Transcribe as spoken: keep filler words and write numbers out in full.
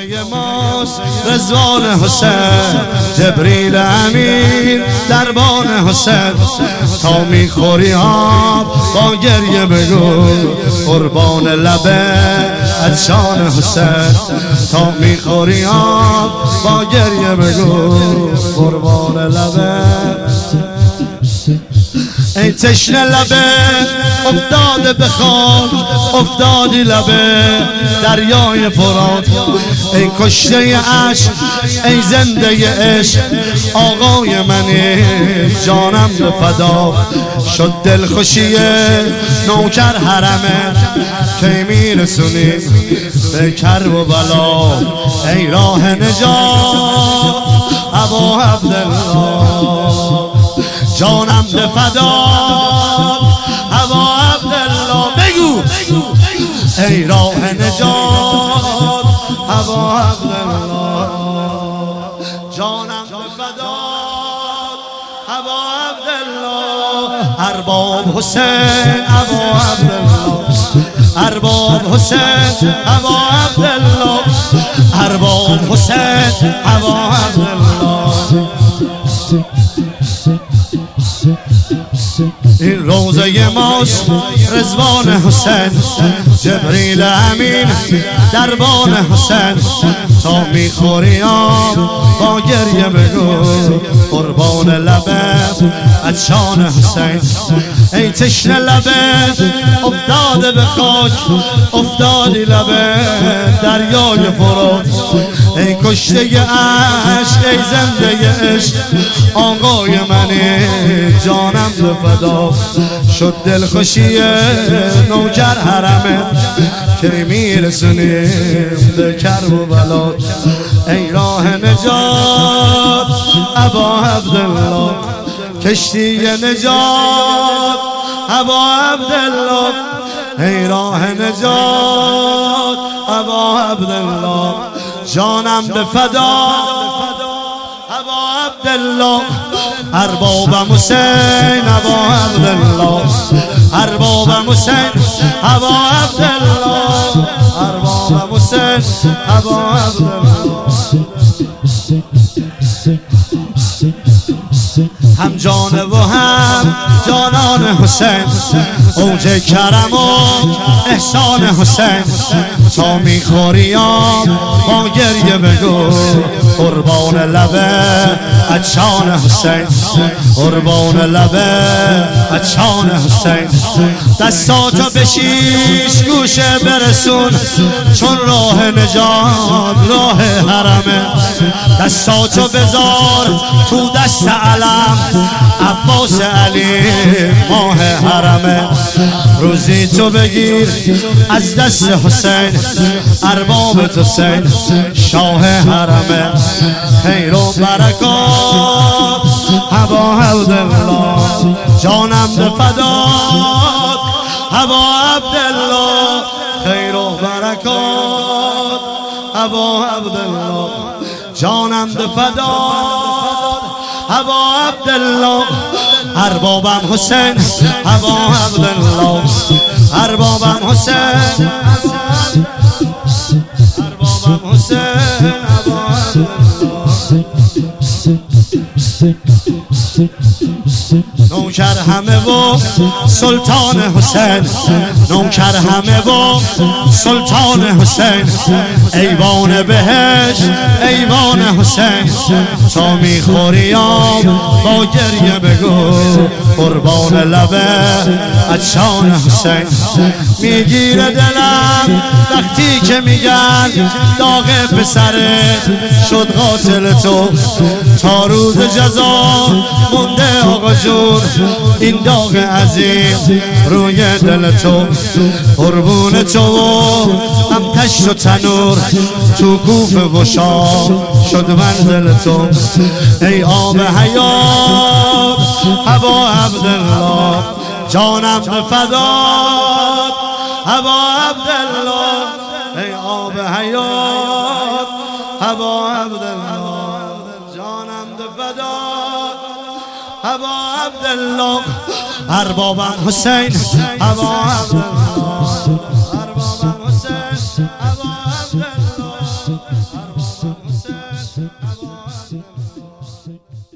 روزه ماست رضوان حسین، جبریل امین دربان حسین. تا میخوری آب با گریه بگو قربان لبه از شان حسین. تا میخوری آب با گریه بگو قربان لبه. ای تشنه لبه افتاده به خاک، افتادی لبه دریای فرات. ای کشته عشق ای زنده عشق، آقای منی جانم به فدا. شد دلخوشی نوکر حرمه، کی میرسونی به کرب و بلا. ای راه نجات ابا عبدالله، جانم به فدا ابا عبدالله. بگو ای راه نجات ابا عبدالله، جانم به فدا ابا عبدالله. ارباب حسین ابا عبدالله، ارباب حسین ابا عبدالله، ارباب حسین ابا عبدالله. این روزه ماست رضوان حسین، جبریل امین دربان حسین. تا میخوری آب با گریه بگو قربان لبه از شان حسین. ای تشنه لبه افتاده به خاک، افتادی لبه دریای فرات. ای کشته عشق ای زنده عشق، آقای منی جانم به فدا. شد دلخوشی نوکر حرمه، که میرسونیم به کرب و بلا. ای راه نجات ابا عبدالله، کشتی نجات ابا عبدالله. ای راه نجات ابا عبدالله، جانم به فدا ابا عبدالله. اربابم حسین ابا عبدالله، اربابم حسین ابا عبدالله، اربابم حسین ابا عبدالله. هم جان و هم جانان حسین، اوج کرم و احسان حسین. تا میخوری آب با گریه بگو قربان لبه از شان حسین، قربان لبه از شان حسین. دستاتو به شیش گوشه برسون، چون راه نجات راه حرمه. دستاتو بذار تو دست علم، عباس علی ماه حرمه. روزی تو بگیر از دست حسین، ارباب حسین شاه حرمه. خیر و برکات ابا عبدالله، جانم به فدات ابا عبدالله. خیر و برکات ابا عبدالله، جانم به فدات ابا عبدالله. اربابم حسین ابا عبدالله، اربابم حسین، اربابم حسین ابا عبدالله. نوکر همه و سلطان حسین، نوکر همه و سلطان حسین. ایوان بهشت ایوان حسین، تا میخوری آب با گریه بگو قربان لبه از شان حسین. میگیره دلم وقتی که میگن داغ پسره شد قاتل تو. تا روز جزا مونده آقا جون، این داغ عظیم روی دل تو. قربون تو هم تشت و تنور، تو کوفه و شام شد منزل تو. ای آب حیات ابا عبدالله، جانم به فدات ابا عبدالله. ای آب حیات ابا عبدالله، جانم به فدات ابا عبدالله. اربابم حسین ابا عبدالله، اربابم حسین ابا عبدالله. هوا